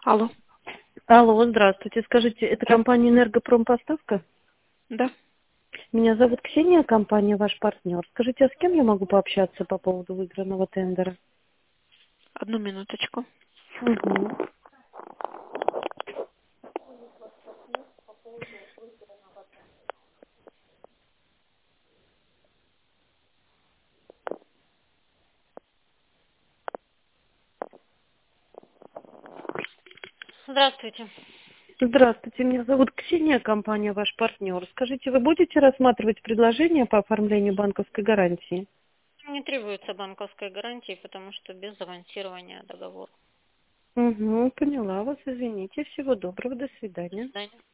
Алло. Алло, здравствуйте. Скажите, это Да. компания «Энергопромпоставка»? Да. Меня зовут Ксения, компания «Ваш партнер». Скажите, а с кем я могу пообщаться по поводу выигранного тендера? Одну минуточку. Угу. Здравствуйте. Здравствуйте, меня зовут Ксения, компания «Ваш партнер». Скажите, вы будете рассматривать предложение по оформлению банковской гарантии? Не требуется банковской гарантии, потому что без авансирования договора. Угу, поняла вас, извините. Всего доброго, до До свидания. свидания.